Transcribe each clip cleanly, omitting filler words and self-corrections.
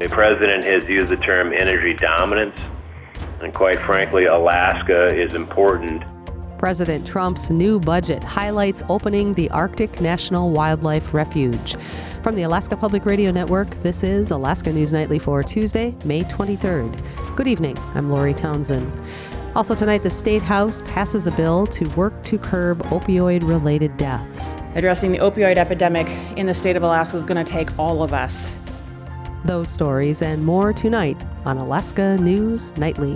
The president has used the term energy dominance, and quite frankly, Alaska is important. President Trump's new budget highlights opening the Arctic National Wildlife Refuge. From the Alaska Public Radio Network, this is Alaska News Nightly for Tuesday, May 23rd. Good evening. I'm Lori Townsend. Also tonight, the State House passes a bill to work to curb opioid-related deaths. Addressing the opioid epidemic in the state of Alaska is going to take all of us. Those stories and more tonight on Alaska News Nightly.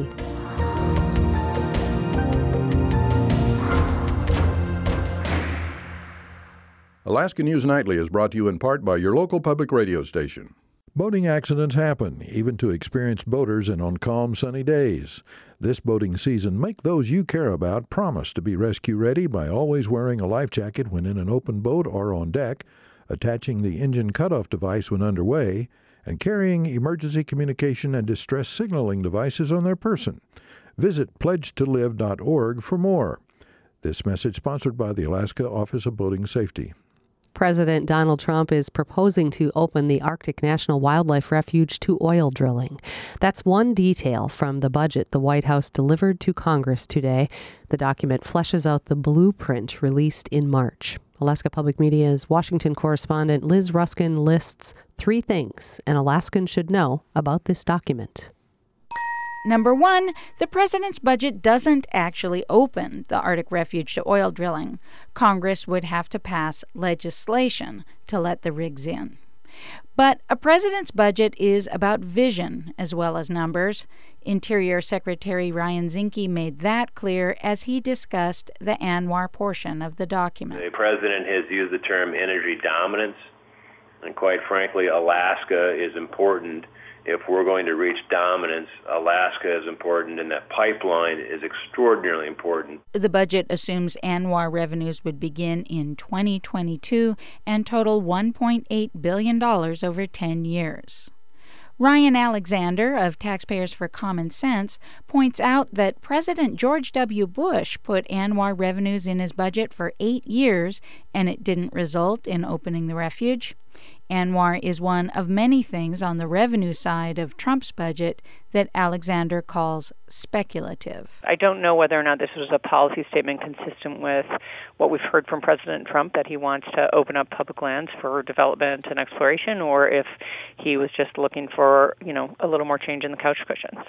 Alaska News Nightly is brought to you in part by your local public radio station. Boating accidents happen, even to experienced boaters and on calm, sunny days. This boating season, make those you care about promise to be rescue ready by always wearing a life jacket when in an open boat or on deck, attaching the engine cutoff device when underway, and carrying emergency communication and distress signaling devices on their person. Visit pledgetolive.org for more. This message sponsored by the Alaska Office of Boating Safety. President Donald Trump is proposing to open the Arctic National Wildlife Refuge to oil drilling. That's one detail from the budget the White House delivered to Congress today. The document fleshes out the blueprint released in March. Alaska Public Media's Washington correspondent Liz Ruskin lists 3 things an Alaskan should know about this document. Number 1, the president's budget doesn't actually open the Arctic refuge to oil drilling. Congress would have to pass legislation to let the rigs in. But a president's budget is about vision as well as numbers. Interior Secretary Ryan Zinke made that clear as he discussed the ANWR portion of the document. The president has used the term energy dominance, and quite frankly, Alaska is important. If we're going to reach dominance, Alaska is important, and that pipeline is extraordinarily important. The budget assumes ANWR revenues would begin in 2022 and total $1.8 billion over 10 years. Ryan Alexander of Taxpayers for Common Sense points out that President George W. Bush put ANWR revenues in his budget for 8 years, and it didn't result in opening the refuge. ANWR is one of many things on the revenue side of Trump's budget that Alexander calls speculative. I don't know whether or not this was a policy statement consistent with what we've heard from President Trump, that he wants to open up public lands for development and exploration, or if he was just looking for, a little more change in the couch cushions.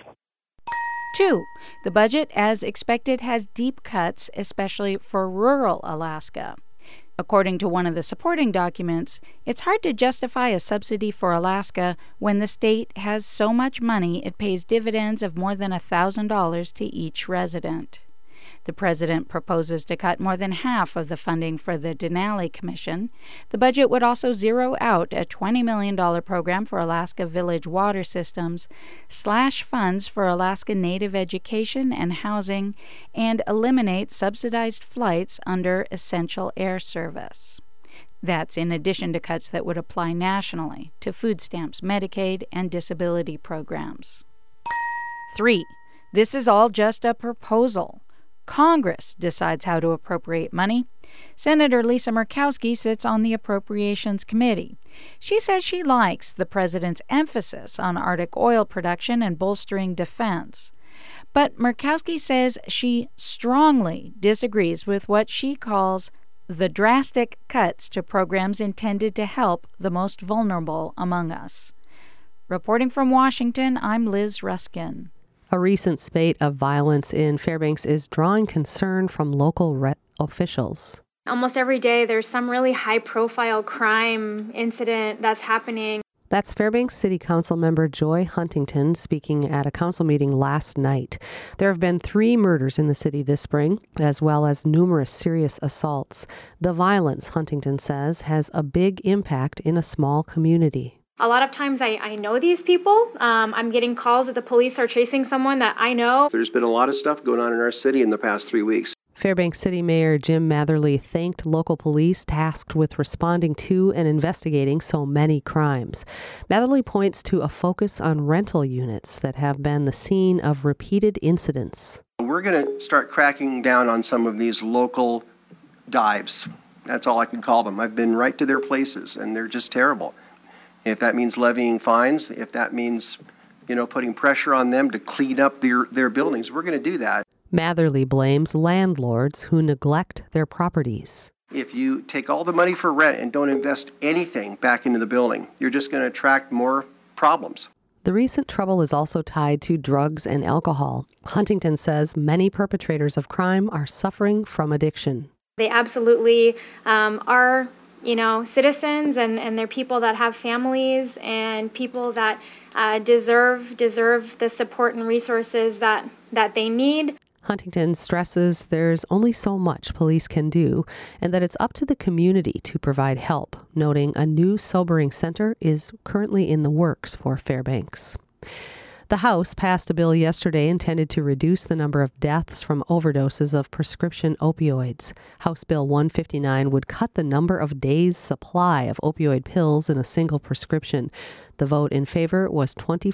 2, the budget, as expected, has deep cuts, especially for rural Alaska. According to one of the supporting documents, it's hard to justify a subsidy for Alaska when the state has so much money it pays dividends of more than $1,000 to each resident. The president proposes to cut more than half of the funding for the Denali Commission. The budget would also zero out a $20 million program for Alaska Village water systems, slash funds for Alaska Native education and housing, and eliminate subsidized flights under Essential Air Service. That's in addition to cuts that would apply nationally to food stamps, Medicaid, and disability programs. 3, this is all just a proposal. Congress decides how to appropriate money. Senator Lisa Murkowski sits on the Appropriations Committee. She says she likes the president's emphasis on Arctic oil production and bolstering defense. But Murkowski says she strongly disagrees with what she calls the drastic cuts to programs intended to help the most vulnerable among us. Reporting from Washington, I'm Liz Ruskin. A recent spate of violence in Fairbanks is drawing concern from local officials. Almost every day there's some really high-profile crime incident that's happening. That's Fairbanks City Council member Joy Huntington speaking at a council meeting last night. There have been 3 murders in the city this spring, as well as numerous serious assaults. The violence, Huntington says, has a big impact in a small community. A lot of times I know these people. I'm getting calls that the police are chasing someone that I know. There's been a lot of stuff going on in our city in the past 3 weeks. Fairbanks City Mayor Jim Matherly thanked local police tasked with responding to and investigating so many crimes. Matherly points to a focus on rental units that have been the scene of repeated incidents. We're going to start cracking down on some of these local dives. That's all I can call them. I've been right to their places, and they're just terrible. If that means levying fines, if that means, putting pressure on them to clean up their buildings, we're going to do that. Matherly blames landlords who neglect their properties. If you take all the money for rent and don't invest anything back into the building, you're just going to attract more problems. The recent trouble is also tied to drugs and alcohol. Huntington says many perpetrators of crime are suffering from addiction. They absolutely are, citizens, and they're people that have families and people that deserve the support and resources that they need. Huntington stresses there's only so much police can do and that it's up to the community to provide help, noting a new sobering center is currently in the works for Fairbanks. The House passed a bill yesterday intended to reduce the number of deaths from overdoses of prescription opioids. House Bill 159 would cut the number of days' supply of opioid pills in a single prescription. The vote in favor was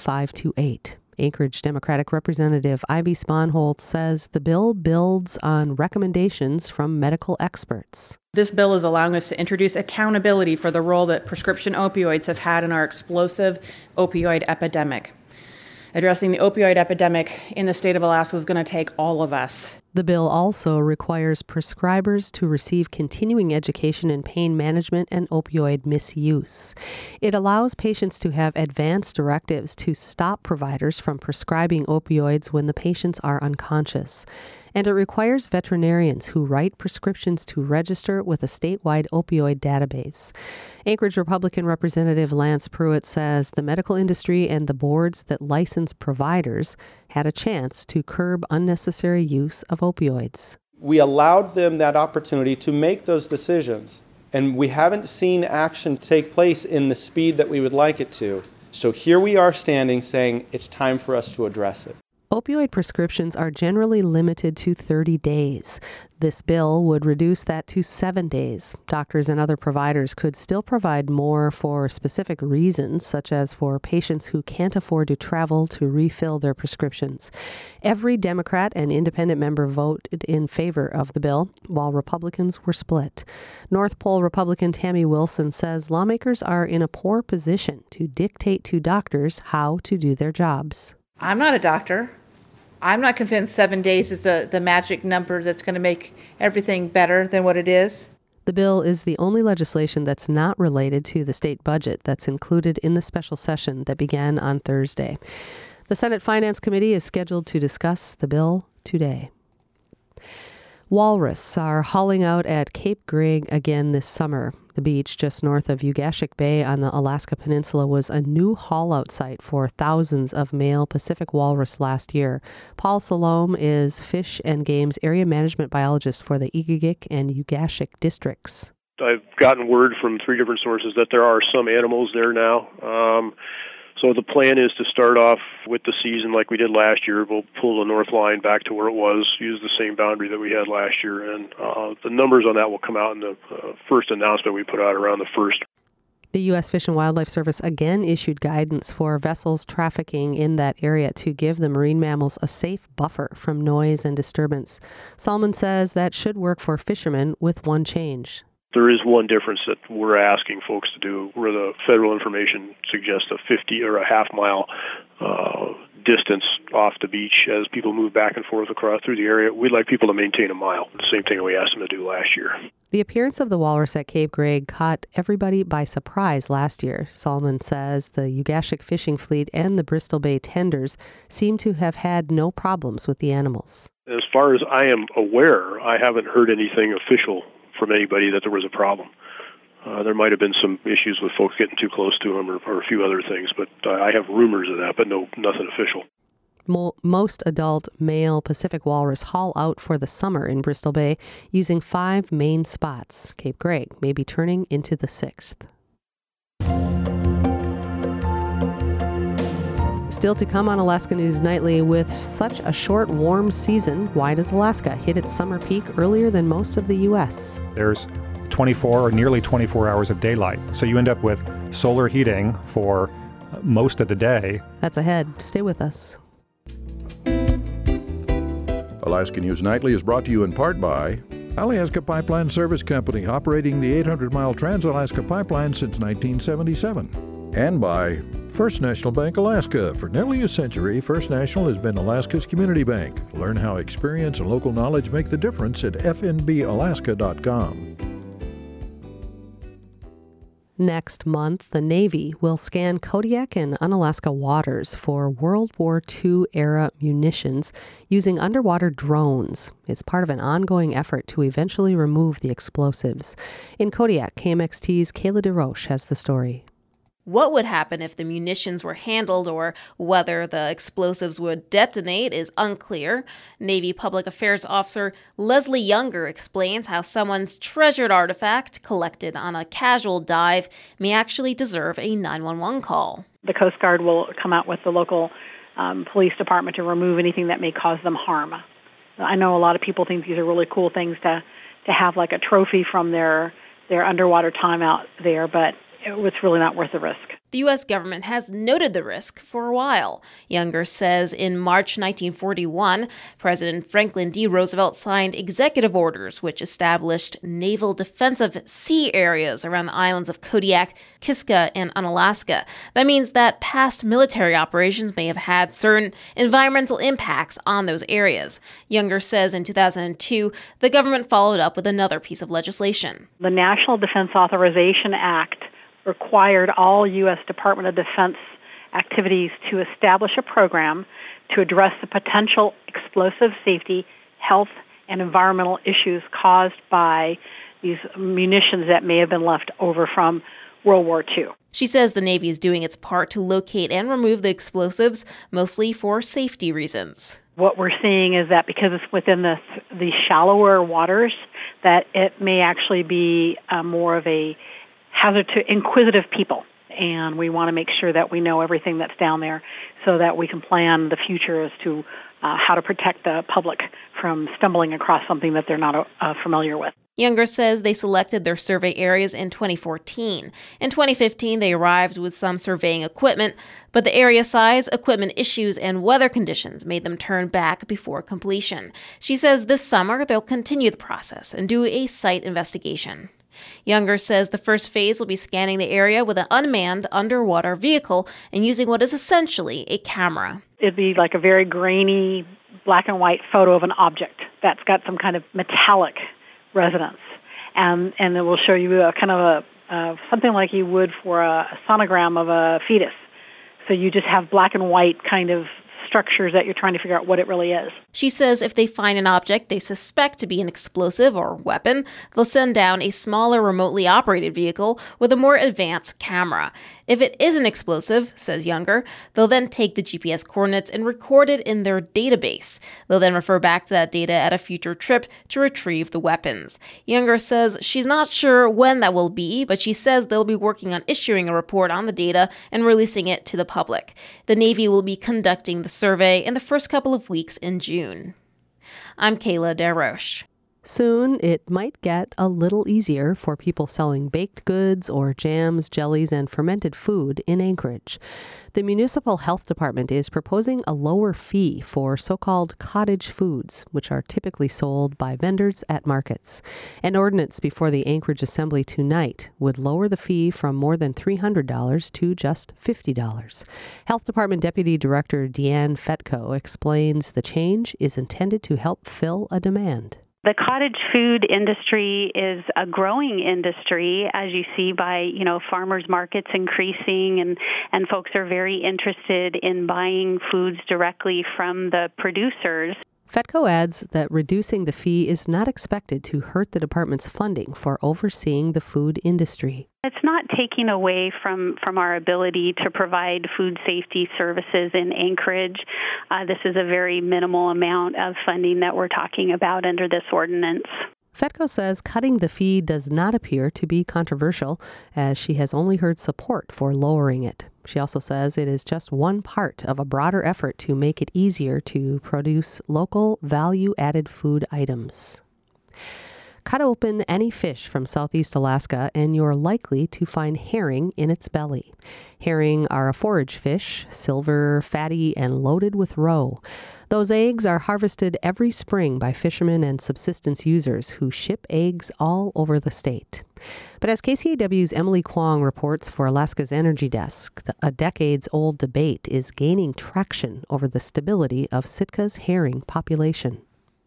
25-8. Anchorage Democratic Representative Ivy Sponholtz says the bill builds on recommendations from medical experts. This bill is allowing us to introduce accountability for the role that prescription opioids have had in our explosive opioid epidemic. Addressing the opioid epidemic in the state of Alaska is going to take all of us. The bill also requires prescribers to receive continuing education in pain management and opioid misuse. It allows patients to have advance directives to stop providers from prescribing opioids when the patients are unconscious. And it requires veterinarians who write prescriptions to register with a statewide opioid database. Anchorage Republican Representative Lance Pruitt says the medical industry and the boards that license providers had a chance to curb unnecessary use of opioids. We allowed them that opportunity to make those decisions, and we haven't seen action take place in the speed that we would like it to. So here we are standing saying it's time for us to address it. Opioid prescriptions are generally limited to 30 days. This bill would reduce that to 7 days. Doctors and other providers could still provide more for specific reasons, such as for patients who can't afford to travel to refill their prescriptions. Every Democrat and independent member voted in favor of the bill, while Republicans were split. North Pole Republican Tammy Wilson says lawmakers are in a poor position to dictate to doctors how to do their jobs. I'm not a doctor. I'm not convinced 7 days is the magic number that's going to make everything better than what it is. The bill is the only legislation that's not related to the state budget that's included in the special session that began on Thursday. The Senate Finance Committee is scheduled to discuss the bill today. Walrus are hauling out at Cape Greg again this summer. The beach just north of Ugashik Bay on the Alaska Peninsula was a new haul-out site for thousands of male Pacific walrus last year. Paul Salome is Fish and Game's area management biologist for the Igigik and Ugashik districts. I've gotten word from 3 different sources that there are some animals there now. So the plan is to start off with the season like we did last year. We'll pull the north line back to where it was, use the same boundary that we had last year, and the numbers on that will come out in the first announcement we put out around the 1st. The U.S. Fish and Wildlife Service again issued guidance for vessels trafficking in that area to give the marine mammals a safe buffer from noise and disturbance. Salmon says that should work for fishermen with one change. There is one difference that we're asking folks to do where the federal information suggests a 50 or a half mile distance off the beach as people move back and forth across through the area. We'd like people to maintain a mile, the same thing we asked them to do last year. The appearance of the walrus at Cape Greg caught everybody by surprise last year. Salmon says the Ugashik fishing fleet and the Bristol Bay tenders seem to have had no problems with the animals. As far as I am aware, I haven't heard anything official from anybody that there was a problem. There might have been some issues with folks getting too close to them or a few other things, but I have rumors of that, but nothing official. Most adult male Pacific walrus haul out for the summer in Bristol Bay using 5 main spots. Cape Greg may be turning into the 6th. Still to come on Alaska News Nightly, with such a short, warm season, why does Alaska hit its summer peak earlier than most of the U.S.? There's 24 or nearly 24 hours of daylight, so you end up with solar heating for most of the day. That's ahead. Stay with us. Alaska News Nightly is brought to you in part by Alaska Pipeline Service Company, operating the 800-mile Trans-Alaska Pipeline since 1977. And by First National Bank Alaska. For nearly a century, First National has been Alaska's community bank. Learn how experience and local knowledge make the difference at fnbalaska.com. Next month, the Navy will scan Kodiak and Unalaska waters for World War II-era munitions using underwater drones. It's part of an ongoing effort to eventually remove the explosives. In Kodiak, KMXT's Kayla DeRoche has the story. What would happen if the munitions were handled or whether the explosives would detonate is unclear. Navy Public Affairs Officer Leslie Younger explains how someone's treasured artifact collected on a casual dive may actually deserve a 911 call. The Coast Guard will come out with the local police department to remove anything that may cause them harm. I know a lot of people think these are really cool things to have like a trophy from their underwater time out there, but it's really not worth the risk. The U.S. government has noted the risk for a while. Younger says in March 1941, President Franklin D. Roosevelt signed executive orders which established naval defensive sea areas around the islands of Kodiak, Kiska, and Unalaska. That means that past military operations may have had certain environmental impacts on those areas. Younger says in 2002, the government followed up with another piece of legislation. The National Defense Authorization Act required all U.S. Department of Defense activities to establish a program to address the potential explosive safety, health, and environmental issues caused by these munitions that may have been left over from World War II. She says the Navy is doing its part to locate and remove the explosives, mostly for safety reasons. What we're seeing is that because it's within the shallower waters, that it may actually be more of a hazard to inquisitive people, and we want to make sure that we know everything that's down there so that we can plan the future as to how to protect the public from stumbling across something that they're not familiar with. Younger says they selected their survey areas in 2014. In 2015, they arrived with some surveying equipment, but the area size, equipment issues, and weather conditions made them turn back before completion. She says this summer they'll continue the process and do a site investigation. Younger says the first phase will be scanning the area with an unmanned underwater vehicle and using what is essentially a camera. It'd be like a very grainy black and white photo of an object that's got some kind of metallic resonance. And it will show you a kind of something like you would for a sonogram of a fetus. So you just have black and white kind of structures that you're trying to figure out what it really is. She says if they find an object they suspect to be an explosive or weapon, they'll send down a smaller remotely operated vehicle with a more advanced camera. If it is an explosive, says Younger, they'll then take the GPS coordinates and record it in their database. They'll then refer back to that data at a future trip to retrieve the weapons. Younger says she's not sure when that will be, but she says they'll be working on issuing a report on the data and releasing it to the public. The Navy will be conducting the survey in the first couple of weeks in June. I'm Kayla DeRoche. Soon, it might get a little easier for people selling baked goods or jams, jellies, and fermented food in Anchorage. The Municipal Health Department is proposing a lower fee for so-called cottage foods, which are typically sold by vendors at markets. An ordinance before the Anchorage Assembly tonight would lower the fee from more than $300 to just $50. Health Department Deputy Director Deanne Fetko explains the change is intended to help fill a demand. The cottage food industry is a growing industry, as you see by, farmers markets increasing, and folks are very interested in buying foods directly from the producers. Fetko adds that reducing the fee is not expected to hurt the department's funding for overseeing the food industry. It's not taking away from our ability to provide food safety services in Anchorage. This is a very minimal amount of funding that we're talking about under this ordinance. Fetko says cutting the fee does not appear to be controversial, as she has only heard support for lowering it. She also says it is just one part of a broader effort to make it easier to produce local value-added food items. Cut open any fish from southeast Alaska and you're likely to find herring in its belly. Herring are a forage fish, silver, fatty, and loaded with roe. Those eggs are harvested every spring by fishermen and subsistence users who ship eggs all over the state. But as KCAW's Emily Kwong reports for Alaska's Energy Desk, a decades-old debate is gaining traction over the stability of Sitka's herring population.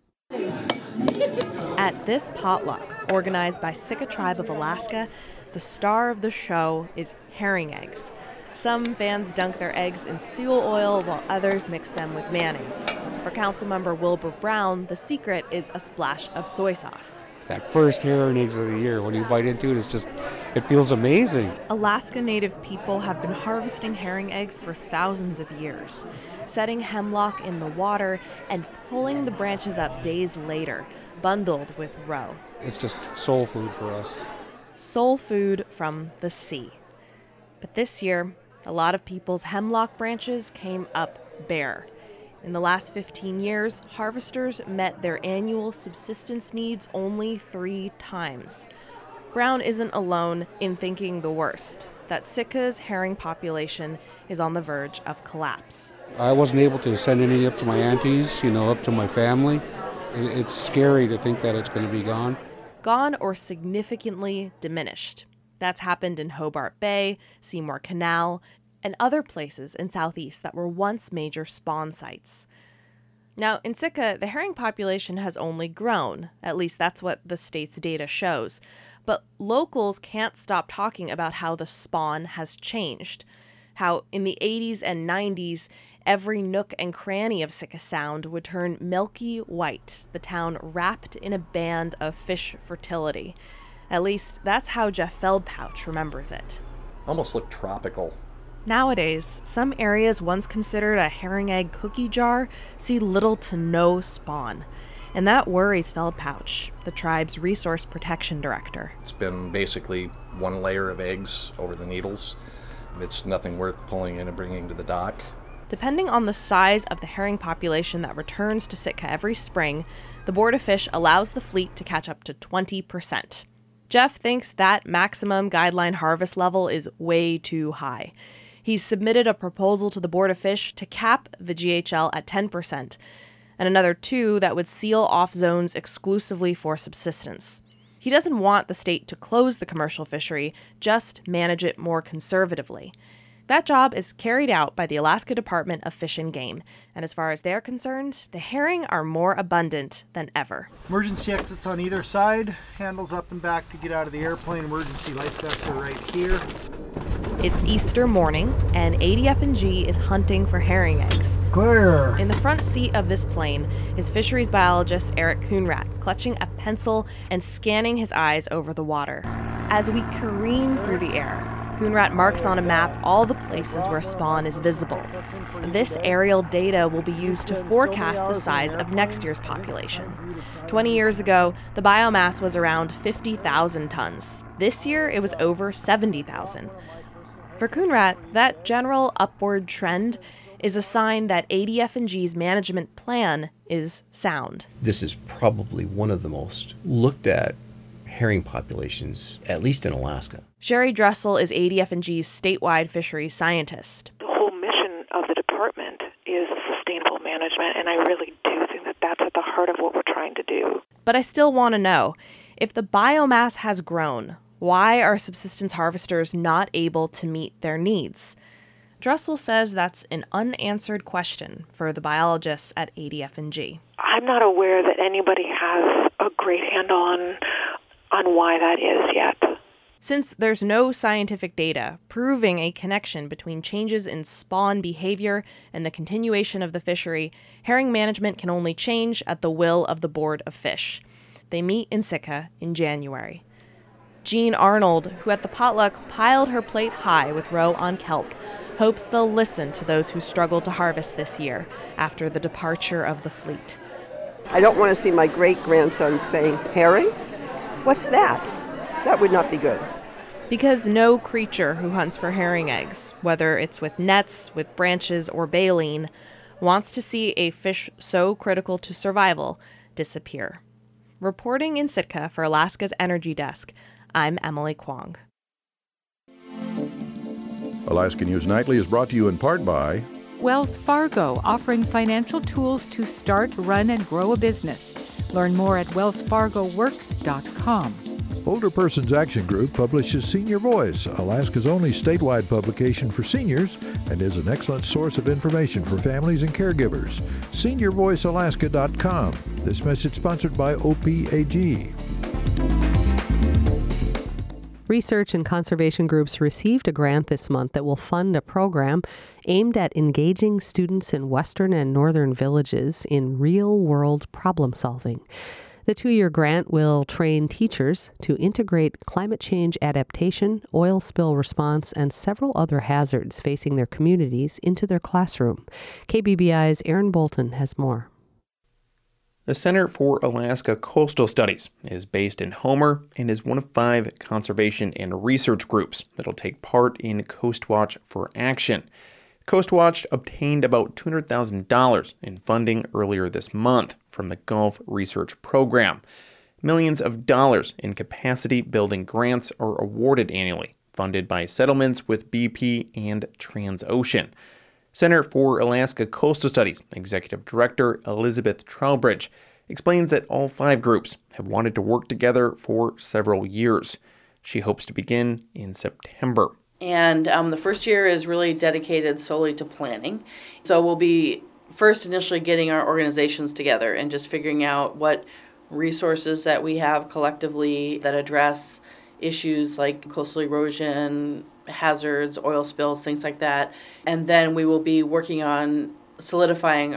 At this potluck, organized by Sitka Tribe of Alaska, the star of the show is herring eggs. Some fans dunk their eggs in seal oil while others mix them with mayonnaise. For Councilmember Wilbur Brown, the secret is a splash of soy sauce. That first herring eggs of the year, when you bite into it, it feels amazing. Alaska Native people have been harvesting herring eggs for thousands of years, setting hemlock in the water and pulling the branches up days later, bundled with roe. It's just soul food for us. Soul food from the sea. But this year, a lot of people's hemlock branches came up bare. In the last 15 years, harvesters met their annual subsistence needs only 3 times. Brown isn't alone in thinking the worst, that Sitka's herring population is on the verge of collapse. I wasn't able to send any up to my aunties, up to my family. It's scary to think that it's going to be gone. Gone or significantly diminished. That's happened in Hobart Bay, Seymour Canal, and other places in Southeast that were once major spawn sites. Now, in Sitka, the herring population has only grown. At least that's what the state's data shows. But locals can't stop talking about how the spawn has changed. How in the 80s and 90s, every nook and cranny of Sitka Sound would turn milky white, the town wrapped in a band of fish fertility. At least that's how Jeff Feldpouch remembers it. Almost looked tropical. Nowadays, some areas once considered a herring egg cookie jar see little to no spawn. And that worries Feldpouch, the tribe's resource protection director. It's been basically one layer of eggs over the needles. It's nothing worth pulling in and bringing to the dock. Depending on the size of the herring population that returns to Sitka every spring, the Board of Fish allows the fleet to catch up to 20%. Jeff thinks that maximum guideline harvest level is way too high. He's submitted a proposal to the Board of Fish to cap the GHL at 10%, and another 2 that would seal off zones exclusively for subsistence. He doesn't want the state to close the commercial fishery, just manage it more conservatively. That job is carried out by the Alaska Department of Fish and Game, and as far as they're concerned, the herring are more abundant than ever. Emergency exits on either side, handles up and back to get out of the airplane, emergency life vests are right here. It's Easter morning, and ADF&G is hunting for herring eggs. Clear! In the front seat of this plane is fisheries biologist Eric Coonrat, clutching a pencil and scanning his eyes over the water. As we careen through the air, Coonrat marks on a map all the places where spawn is visible. This aerial data will be used to forecast the size of next year's population. 20 years ago, the biomass was around 50,000 tons. This year, it was over 70,000. For Coonrat, that general upward trend is a sign that ADF&G's management plan is sound. This is probably one of the most looked at herring populations, at least in Alaska. Sherry Dressel is ADF&G's statewide fisheries scientist. The whole mission of the department is sustainable management, and I really do think that that's at the heart of what we're trying to do. But I still want to know, if the biomass has grown, why are subsistence harvesters not able to meet their needs? Dressel says that's an unanswered question for the biologists at ADF&G. I'm not aware that anybody has a great handle on why that is yet. Since there's no scientific data proving a connection between changes in spawn behavior and the continuation of the fishery, herring management can only change at the will of the Board of Fish. They meet in Sitka in January. Jean Arnold, who at the potluck piled her plate high with roe on kelp, hopes they'll listen to those who struggled to harvest this year after the departure of the fleet. I don't want to see my great-grandson saying, "Herring? What's that?" That would not be good. Because no creature who hunts for herring eggs, whether it's with nets, with branches, or baleen, wants to see a fish so critical to survival disappear. Reporting in Sitka for Alaska's Energy Desk, I'm Emily Kwong. Alaska News Nightly is brought to you in part by Wells Fargo, offering financial tools to start, run, and grow a business. Learn more at wellsfargoworks.com. Older Persons Action Group publishes Senior Voice, Alaska's only statewide publication for seniors, and is an excellent source of information for families and caregivers. SeniorVoiceAlaska.com. This message sponsored by OPAG. Research and conservation groups received a grant this month that will fund a program aimed at engaging students in western and northern villages in real-world problem solving. The 2-year grant will train teachers to integrate climate change adaptation, oil spill response, and several other hazards facing their communities into their classroom. KBBI's Aaron Bolton has more. The Center for Alaska Coastal Studies is based in Homer and is one of 5 conservation and research groups that will take part in Coastwatch for Action. Coastwatch obtained about $200,000 in funding earlier this month from the Gulf Research Program. Millions of dollars in capacity-building grants are awarded annually, funded by settlements with BP and Transocean. Center for Alaska Coastal Studies Executive Director Elizabeth Trowbridge explains that all 5 groups have wanted to work together for several years. She hopes to begin in September. And the first year is really dedicated solely to planning. So we'll be first initially getting our organizations together and just figuring out what resources that we have collectively that address issues like coastal erosion, hazards, oil spills, things like that. And then we will be working on solidifying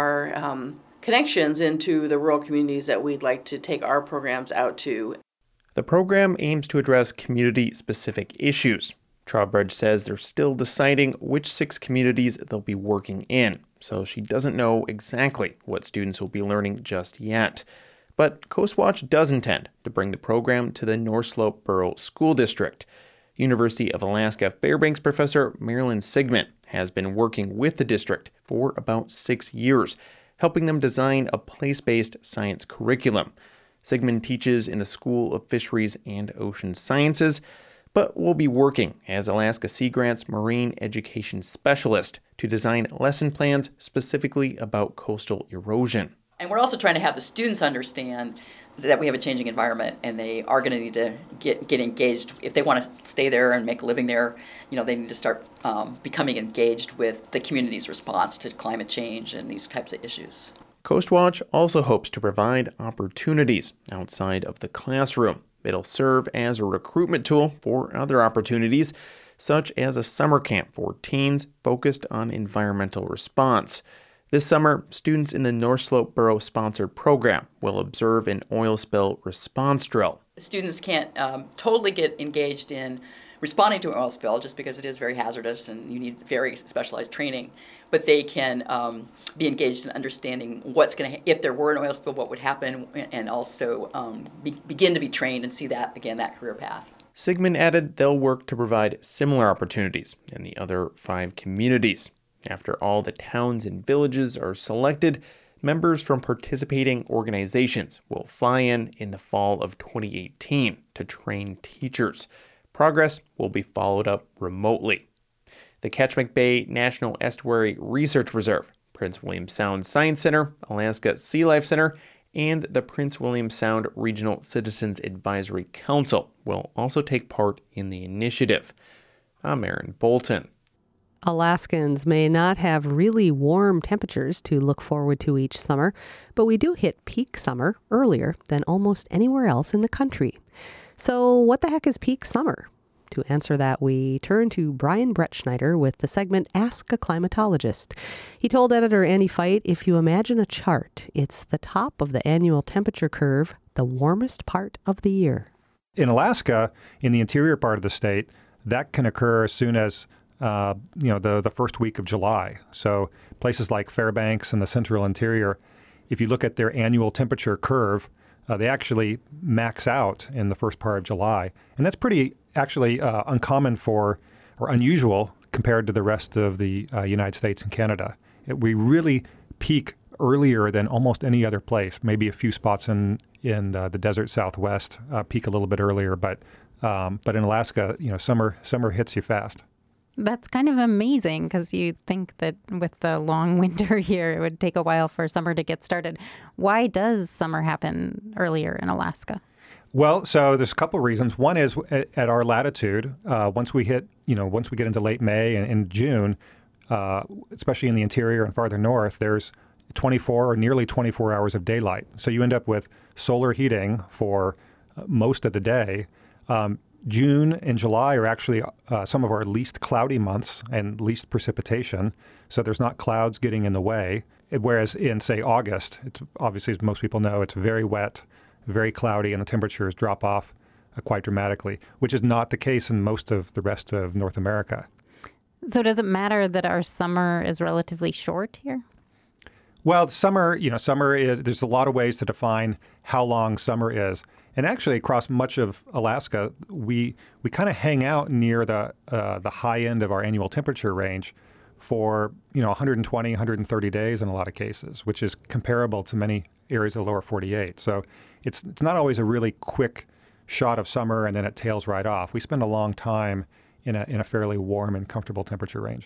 our connections into the rural communities that we'd like to take our programs out to. The program aims to address community-specific issues. Trowbridge says they're still deciding which 6 communities they'll be working in, so she doesn't know exactly what students will be learning just yet. But Coastwatch does intend to bring the program to the North Slope Borough School District. University of Alaska Fairbanks professor Marilyn Sigmund has been working with the district for about 6 years, helping them design a place-based science curriculum. Sigmund teaches in the School of Fisheries and Ocean Sciences, but will be working as Alaska Sea Grant's marine education specialist to design lesson plans specifically about coastal erosion. And we're also trying to have the students understand that we have a changing environment and they are going to need to get engaged. If they want to stay there and make a living there, they need to start becoming engaged with the community's response to climate change and these types of issues. Coastwatch also hopes to provide opportunities outside of the classroom. It'll serve as a recruitment tool for other opportunities, such as a summer camp for teens focused on environmental response. This summer, students in the North Slope Borough-sponsored program will observe an oil spill response drill. Students can't totally get engaged in responding to an oil spill just because it is very hazardous and you need very specialized training, but they can be engaged in understanding what's going to, if there were an oil spill, what would happen, and also begin to be trained and see that career path. Sigmund added they'll work to provide similar opportunities in the other 5 communities. After all the towns and villages are selected, members from participating organizations will fly in the fall of 2018 to train teachers. Progress will be followed up remotely. The Ketchmak Bay National Estuary Research Reserve, Prince William Sound Science Center, Alaska Sea Life Center, and the Prince William Sound Regional Citizens Advisory Council will also take part in the initiative. I'm Aaron Bolton. Alaskans may not have really warm temperatures to look forward to each summer, but we do hit peak summer earlier than almost anywhere else in the country. So what the heck is peak summer? To answer that, we turn to Brian Bretschneider with the segment Ask a Climatologist. He told editor Andy Feit, if you imagine a chart, it's the top of the annual temperature curve, the warmest part of the year. In Alaska, in the interior part of the state, that can occur as soon as the first week of July. So places like Fairbanks and the central interior, if you look at their annual temperature curve, they actually max out in the first part of July. And that's pretty actually uncommon or unusual compared to the rest of the United States and Canada. We really peak earlier than almost any other place, maybe a few spots in in the desert Southwest peak a little bit earlier, but in Alaska, summer hits you fast. That's kind of amazing because you think that with the long winter here, it would take a while for summer to get started. Why does summer happen earlier in Alaska? Well, so there's a couple of reasons. One is at our latitude, once we get into late May and June, especially in the interior and farther north, there's 24 or nearly 24 hours of daylight. So you end up with solar heating for most of the day. June and July are actually some of our least cloudy months and least precipitation. So there's not clouds getting in the way. Whereas in, say, August, it's obviously, as most people know, it's very wet, very cloudy, and the temperatures drop off quite dramatically, which is not the case in most of the rest of North America. So does it matter that our summer is relatively short here? Well, summer is, there's a lot of ways to define how long summer is. And actually, across much of Alaska, we kind of hang out near the high end of our annual temperature range for 120, 130 days in a lot of cases, which is comparable to many areas of the lower 48. So it's not always a really quick shot of summer and then it tails right off. We spend a long time in a fairly warm and comfortable temperature range.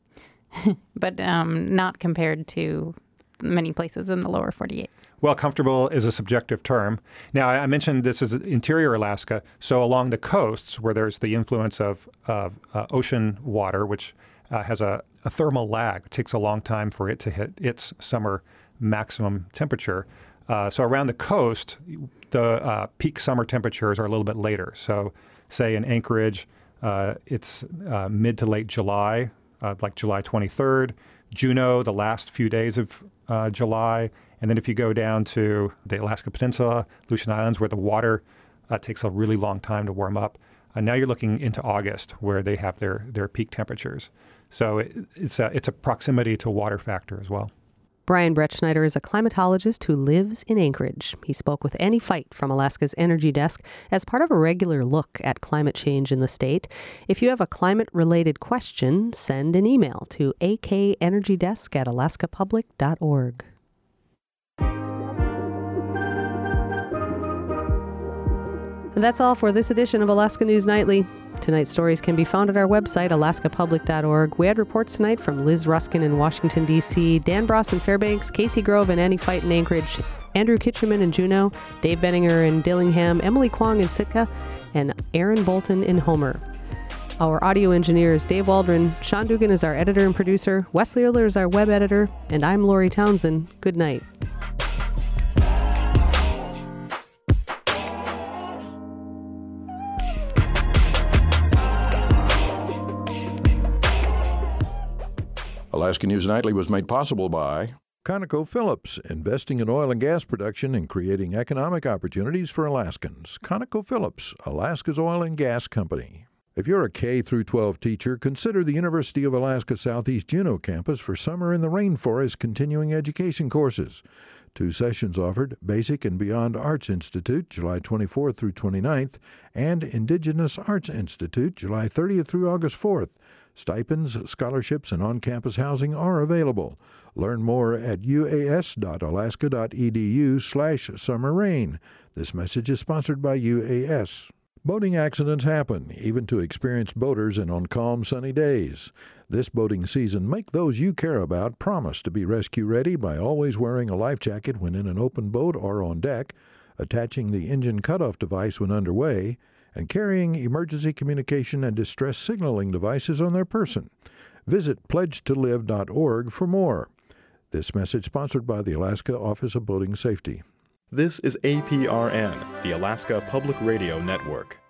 But not compared to many places in the lower 48. Well, comfortable is a subjective term. Now, I mentioned this is interior Alaska. So along the coasts where there's the influence of ocean water, which has a thermal lag, it takes a long time for it to hit its summer maximum temperature. So around the coast, the peak summer temperatures are a little bit later. So say in Anchorage, it's mid to late July, like July 23rd. Juneau, the last few days of July. And then if you go down to the Alaska Peninsula, Aleutian Islands, where the water takes a really long time to warm up, now you're looking into August, where they have their peak temperatures. So it's a proximity to water factor as well. Brian Bretschneider is a climatologist who lives in Anchorage. He spoke with Annie Fight from Alaska's Energy Desk as part of a regular look at climate change in the state. If you have a climate-related question, send an email to akenergydesk@alaskapublic.org. And that's all for this edition of Alaska News Nightly. Tonight's stories can be found at our website, alaskapublic.org. We had reports tonight from Liz Ruskin in Washington, D.C., Dan Bross in Fairbanks, Casey Grove and Annie Fight in Anchorage, Andrew Kitcheman in Juneau, Dave Benninger in Dillingham, Emily Kwong in Sitka, and Aaron Bolton in Homer. Our audio engineer is Dave Waldron. Sean Dugan is our editor and producer. Wesley Erler is our web editor. And I'm Lori Townsend. Good night. Alaska News Nightly was made possible by ConocoPhillips, investing in oil and gas production and creating economic opportunities for Alaskans. ConocoPhillips, Alaska's oil and gas company. If you're a K-12 teacher, consider the University of Alaska Southeast Juneau campus for Summer in the Rainforest continuing education courses. 2 sessions offered, Basic and Beyond Arts Institute, July 24th through 29th, and Indigenous Arts Institute, July 30th through August 4th. Stipends, scholarships, and on-campus housing are available. Learn more at uas.alaska.edu/summerrain. This message is sponsored by UAS. Boating accidents happen, even to experienced boaters and on calm, sunny days. This boating season, make those you care about promise to be rescue ready by always wearing a life jacket when in an open boat or on deck, attaching the engine cutoff device when underway, and carrying emergency communication and distress signaling devices on their person. Visit pledgetolive.org for more. This message sponsored by the Alaska Office of Boating Safety. This is APRN, the Alaska Public Radio Network.